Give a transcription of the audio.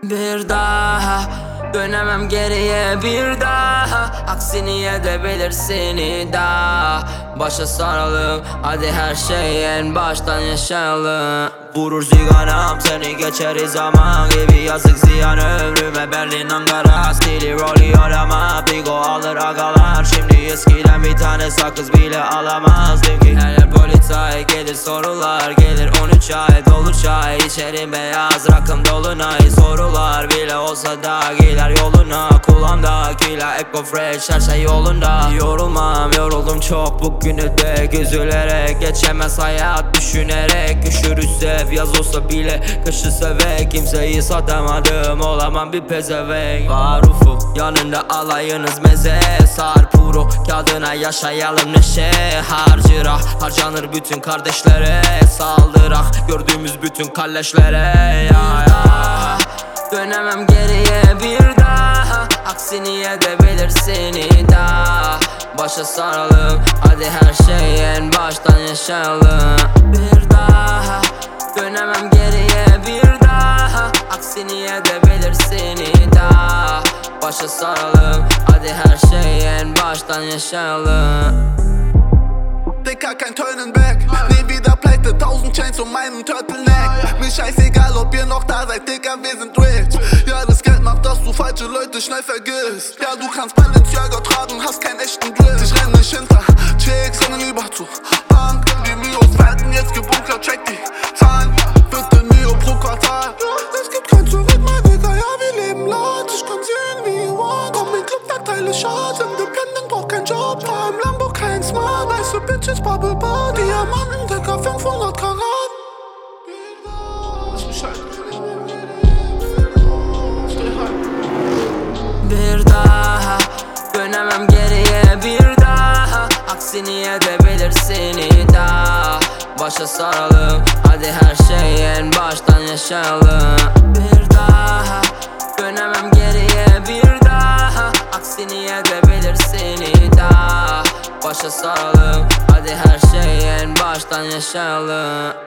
Bir daha dönemem geriye bir daha. Aksini edebilir seni daha. Başa saralım, hadi her şeyi en baştan yaşayalım. Vurur ziganam seni geçeriz zaman gibi. Yazık ziyan ömrüme, Berlin Ankara stili rolü arama. Bigo alır agalar, şimdi eskiden bir tane sakız bile alamazdım ki. Her yer polizay, gelir sorular, gelir 13 ay dolur çay. İçerim beyaz rakım dolunay, sorular bile olsa da gider yoluna. Kulağımdakiler eco fresh, her şey yolunda. Yorulmam, yoruldum çok bugünü de üzülerek. Geçemez hayat düşünerek. Üşürüz sev, yaz olsa bile kışı sevek. Kimseyi satamadım, olamam bir pezevenk. Var ufu, yanında alayınız meze. Sar puro, kağıdına yaşayalım neşe. Harcıra, harcanır bütün kardeşlere. Saldırak, gördüğümüz bütün kalleşlere. Ya. Dönemem geriye bir daha. Aksini edebilir seni daha. Başa saralım, hadi her şeyi en baştan yaşayalım. Bir daha dönemem geriye bir daha. Aksini edebilir seni daha. Başa saralım, hadi her şeyi en baştan yaşayalım. Dicker, kein Turnen back. Nie wieder pleite, 1000 Chains um meinen Turtleneck. Mir scheißegal, ob ihr noch da seid, Dicker, wir sind rich. Ja, das Geld macht, dass du falsche Leute schnell vergisst. Ja, du kannst Balenciaga tragen, hast keinen echten Drill. Ich renn nicht hinter Chicks, sondern lieber zu Bank. Die Mios werden jetzt gebunkert, check die Zahlen. Bitte Mio pro Quartal. Es gibt kein Zurück, mein Digga, ja, wir leben laut. Ich kann sehen, wie ihr wollt. Komm in Club, verteile Shots. Independent braucht kein Job, fahr im Lambo, kein Smart. Weiße Bitches, Bubble Bar, Diamanten, Digga, 500 Karat. Bir daha dönemem geriye bir daha. Aksini edebilir seni daha. Başa saralım, hadi her şeyi en baştan yaşayalım. Bir daha dönemem geriye bir daha. Aksini edebilir seni daha. Başa saralım, hadi her şeyi en baştan yaşayalım.